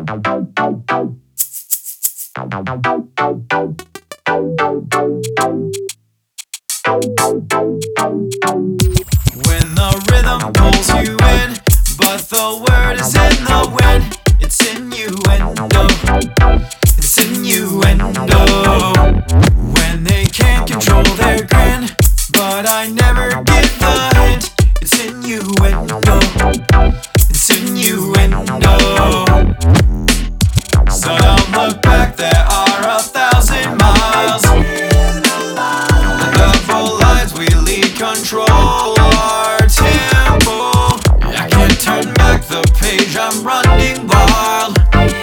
When the rhythm pulls you in, but the word is in the wind. It's innuendo, it's innuendo. When they can't control their grin, but I never get the hint. It's innuendo, it's innuendo. So don't look back, there are 1,000 miles. Double lines, we lead, control our tempo. I can't turn back the page, I'm running wild.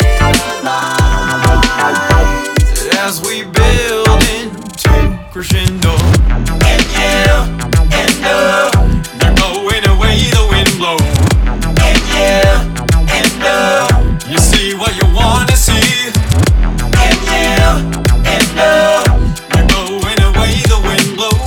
As we build into crescendo. And yeah, and no, they're going away, the wind blows. And yeah, and no, you see what you wanna see. And yeah, and no, they're going away, the wind blows.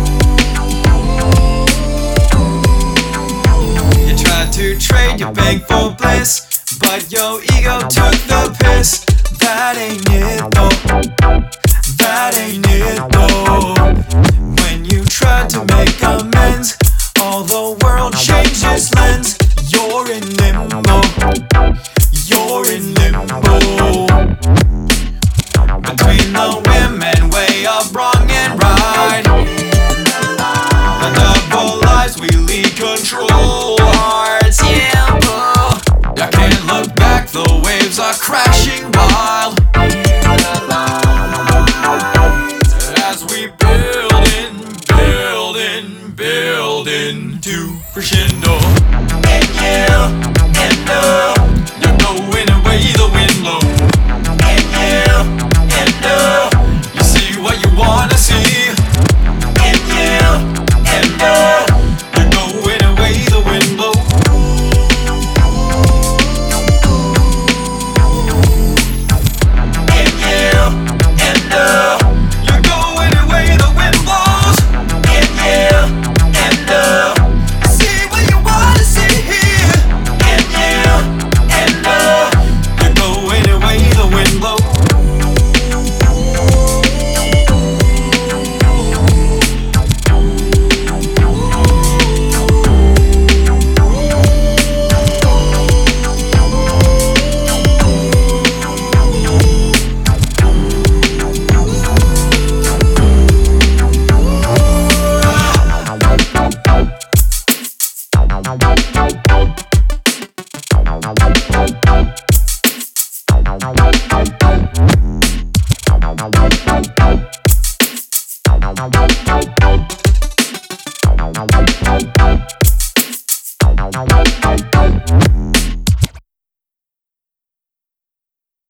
You tried to trade your bank for bliss, but your ego took the piss. That ain't it though, that ain't it though. When you tried to make amends, all the world changed its lens. You're in limbo, you're in limbo. Between the women, way of wrong and right. The double lives, we lead, control our tempo. I can't look back, the waves are crashing wild. As we build into crescendo. And yeah, and no, you're going away, the wind blows. And yeah, and no, you see what you wanna see. And yeah, and no, you're going away, the wind blows. And yeah, and no, you're going away, the wind blows. And yeah, and no, you see what you wanna see here. And yeah, and no, you're going away, the wind blows.